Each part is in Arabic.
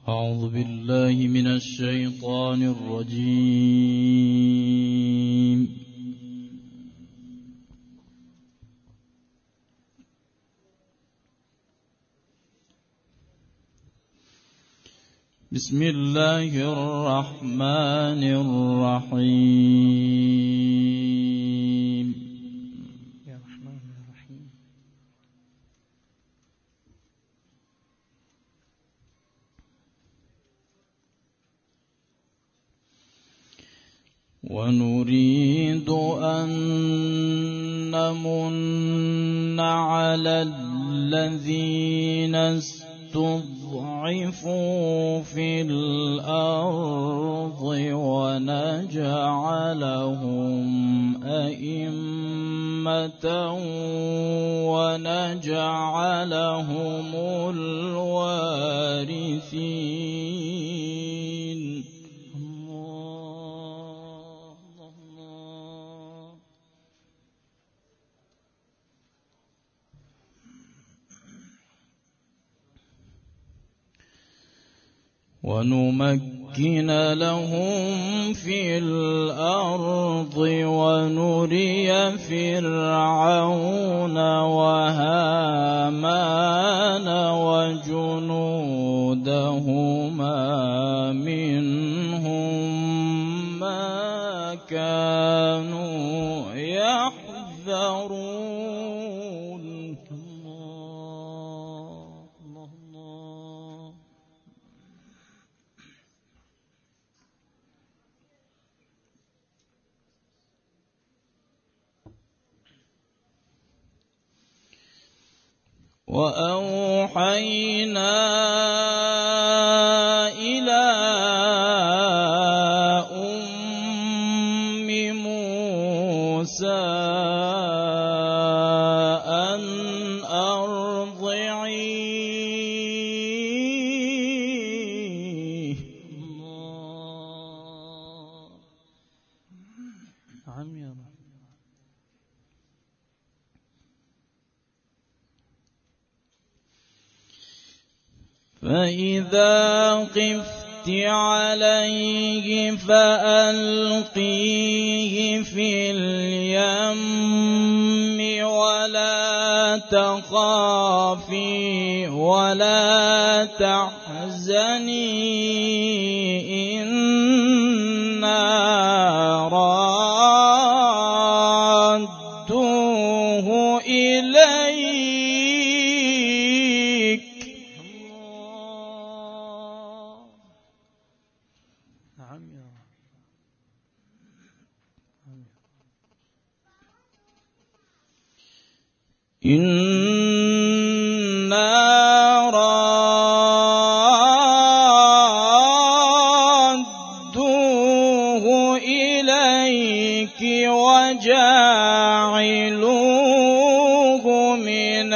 أعوذ بالله من الشيطان الرجيم. بسم الله الرحمن الرحيم. يا رحمن الرحيم. ونريد أن نمن على الذين استضعفوا في الأرض ونجعلهم أئمة ونجعلهم الوارثين. ونمكن لهم في الأرض ونري فرعون وهامان وجنودهما منهم ما كانوا يحذرون. وأوحينا إلى أم موسى أن أرضعيه. نعم يا رب. فإذا خفت عليه فألقيه في اليم ولا تخافي ولا تحزني إنا رادوه إليك. نعم يا رب. إنا رادوه إليك وجاعلوه من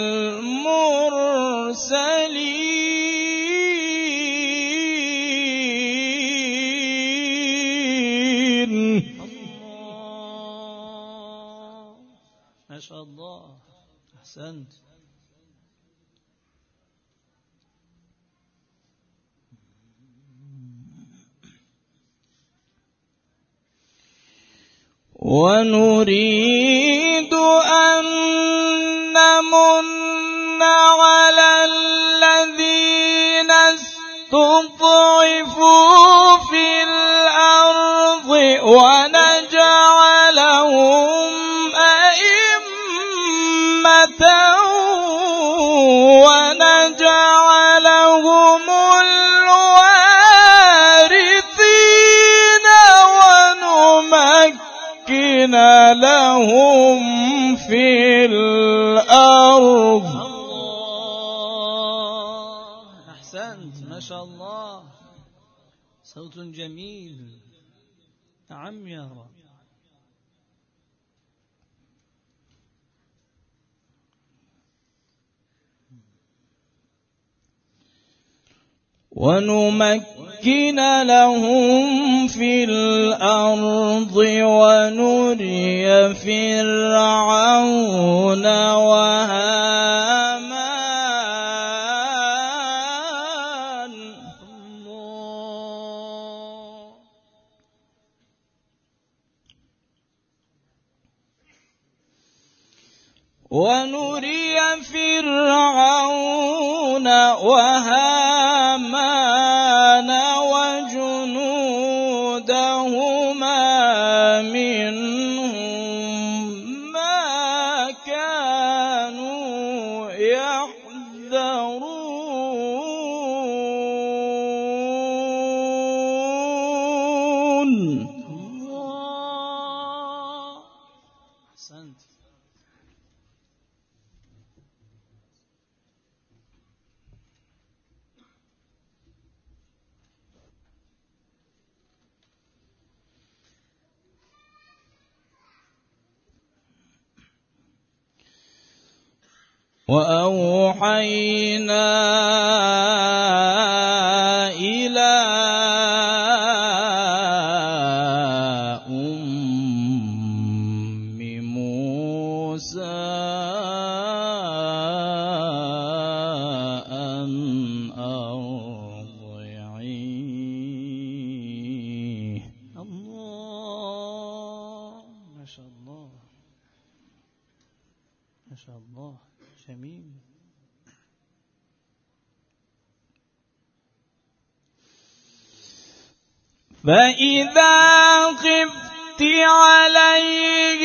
المرسلين. ما شاء الله، أحسنت. ونريد أن نمن على الذين استضعفوا في الأرض ونجعلهم أئمة ونجعلهم الوارثين ونمكن لهم في الأرض. الله، أحسنت، ما شاء الله، صوت جميل. نعم يا رب. ونمكن لهم في الأرض ونري فرعون وهامان ونري فرعون وهامان وجنودهما منهم ما كانوا يحذرون. وأوحينا إلى أم موسى أن أرضعيه. الله ما شاء الله ما شاء الله جميل. فإذا خفت عليه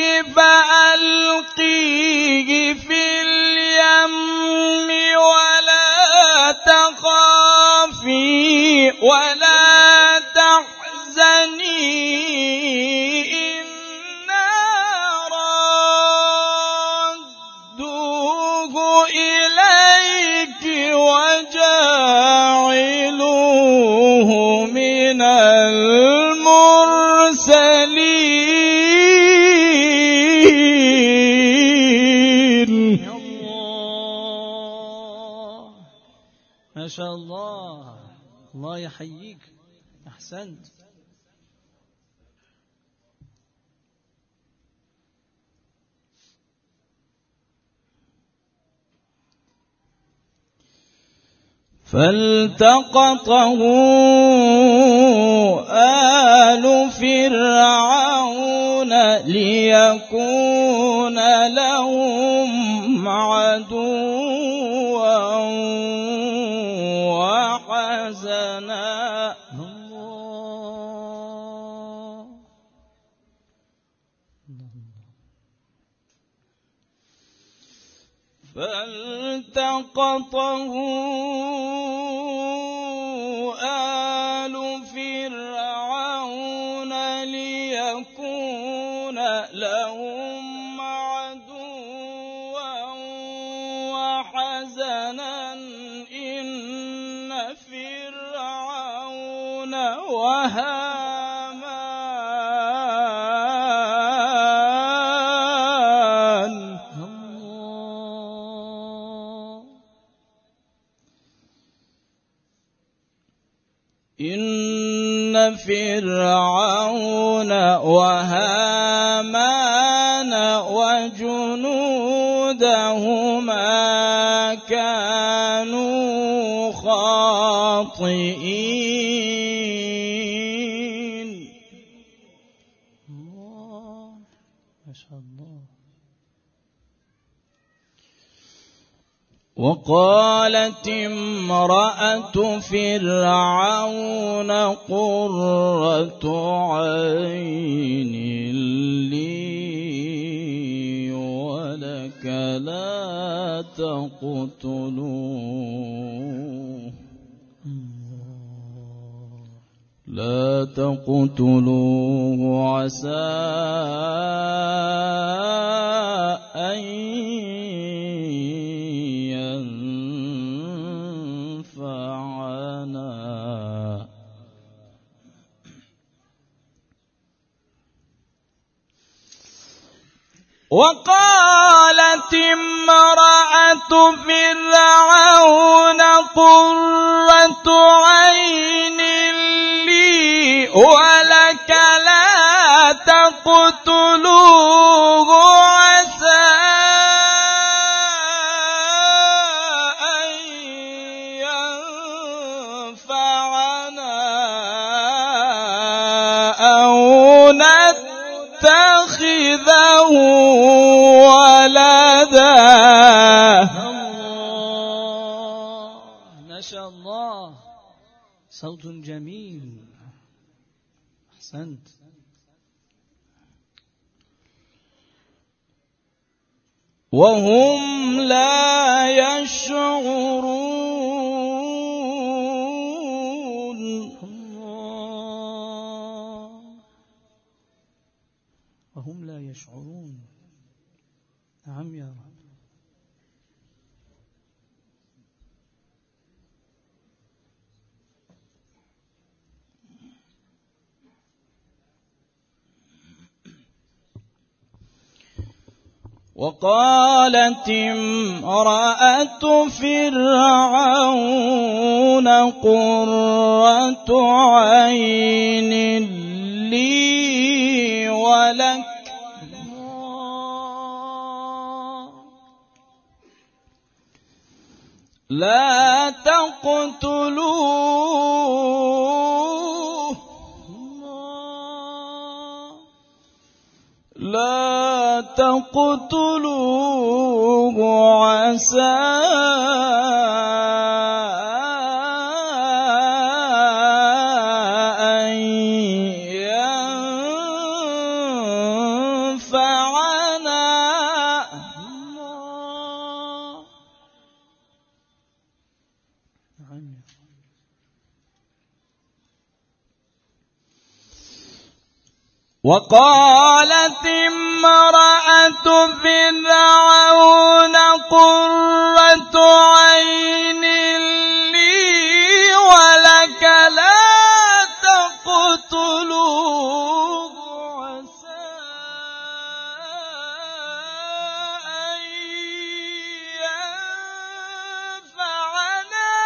فألقيه في اليم ولا تخافي ولا تحزني إنا ردوه إليك وجاعلوه من المرسلين. الله ما شاء الله. الله يحييك، أحسنت. فالتقطه آل فرعون ليكون لهم عدوا وحزنا. فالتقطه آل فرعون ليكون لهم عدوا وحزنا إن فرعون وهامان إن فرعون وهامان وجنودهما كانوا خاطئين. الله ما شاء الله. وقالت امرأة فرعون قرة عين لي ولك لا تقتلوه عسى أن ينفعنا وقالت امرأة فرعون قرة عين لي ولك لا تقتلوه عسى أن ينفعنا أو نتخذه ولدا صوت جميل، أحسنت. وهم لا يشعرون. وهم لا يشعرون. نعم يا رب. وقالت امرأة فرعون قرة عين لي ولك لا تقتلوه لا تقتلوه عسى أن ينفعنا. وقالت امرأة فرعون قرة عين لي ولك لا تقتلوه عسى أن ينفعنا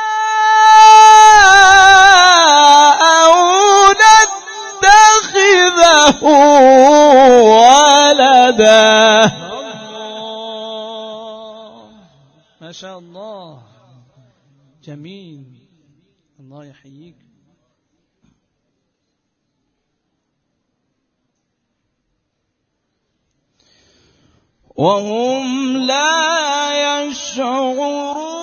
أو نتخذه ولدا. ما شاء الله، جميل، الله يحييك. وهم لا يشعرون.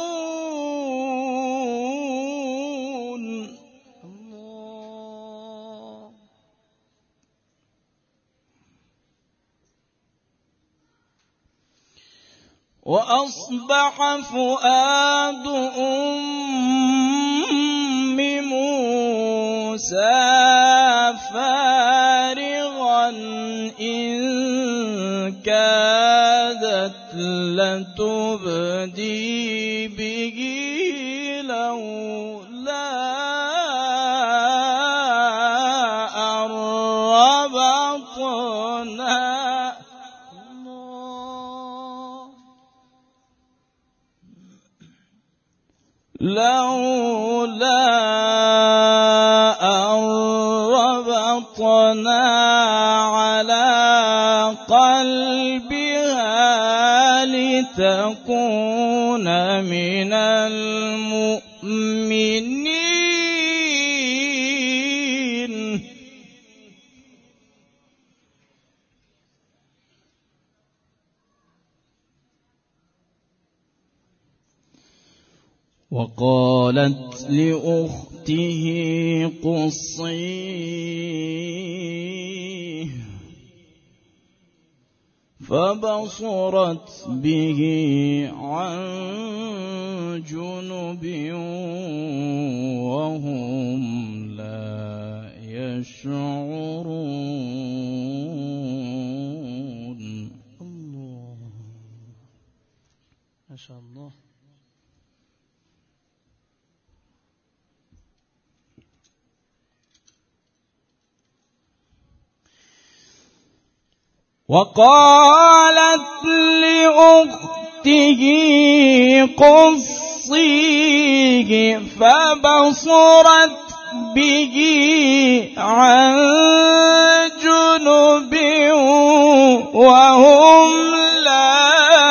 وأصبح فؤاد أم موسى فارغا إن كادت لتبدي به لولا أن ربطنا على قلبها لتكون من المؤمنين. وقالت لأخته قصيه فبصرت به عن جنب وهم لا يشعرون. الله، ما شاء الله. وقالت لأخته قصيه فبصرت به عن جنب وهم لا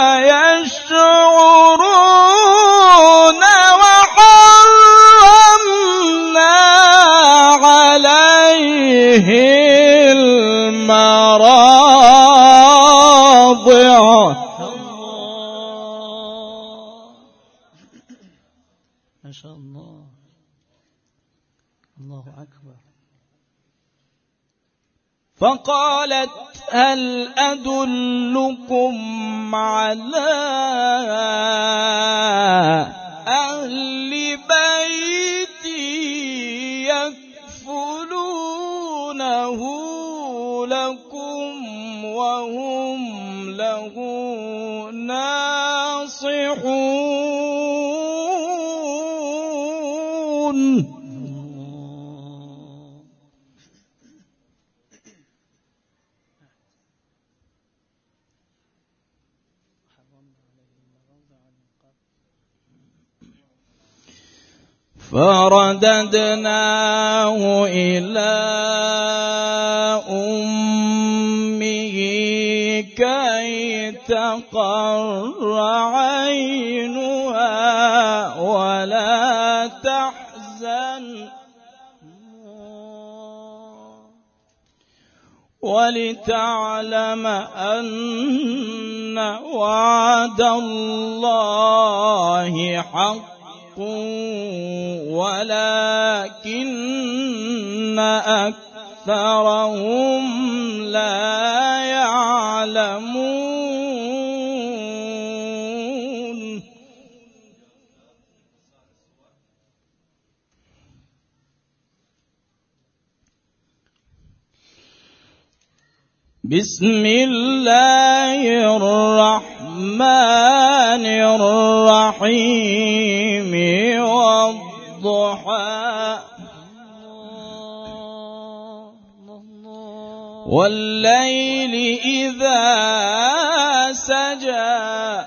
يشعرون. وحرمنا عليه المراضع. ما شاء الله، الله أكبر. فقالت هل أدلكم على أهل بيت يكفلونه لكم وهم له ناصحون. فرددناه إلى أمه كي تقر عينها ولا تحزن ولتعلم أن وعد الله حق ولكن أكثرهم لا يعلمون. بسم الله الرحمن الرحيم والضحى والليل إذا سجى.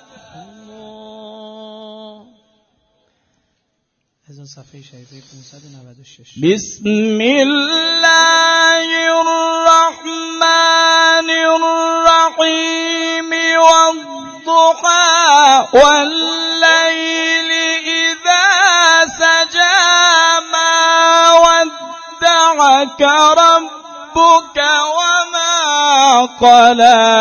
بسم الله الرحمن الرحيم والضحى والليل إذا سجى ما ودعك ربك وما قلى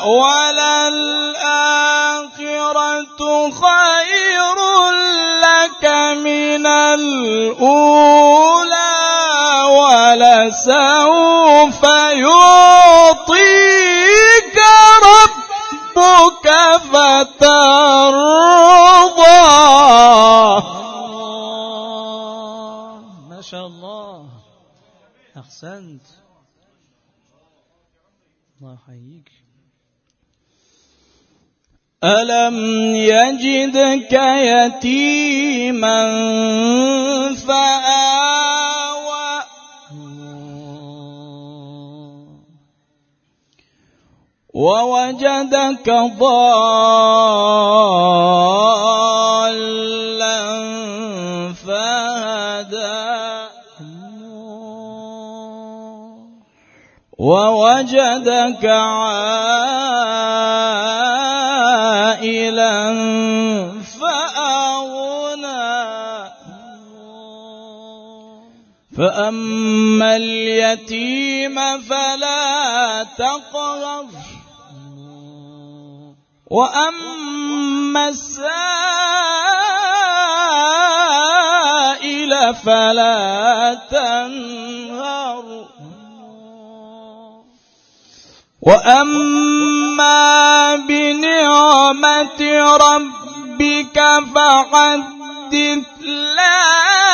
وللآخرة خير لك من الأولى ولسوف يعطيك ربك فترضى. ما شاء الله، أحسنت، الله يحييك. ألم يجدك يتيما فآوى ووجدك ضالا فهدى ووجدك عائلا فأغنى فأما اليتيم فلا تقهر وأما السائل فلا تنهر وأما بنعمة ربك فحدث. لا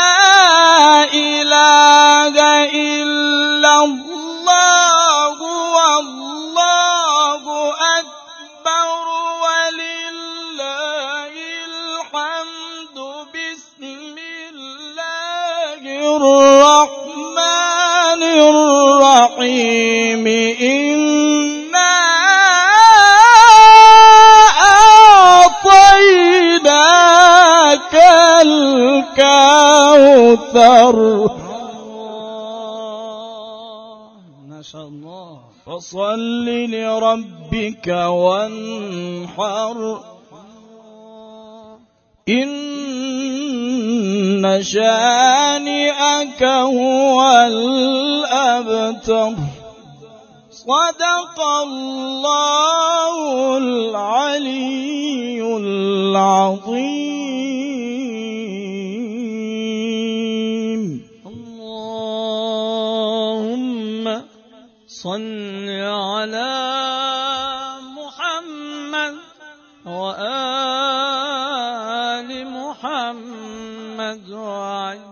إله إلا الله والله أكبر ولله الحمد. بسم الله الرحمن الرحيم إنا أعطيناك الكوثر. ما شاء الله. فصل لربك وانحر إن شانئك هو الأبتر. صدق الله العلي العظيم. الله صل على محمد وآل محمد وعلى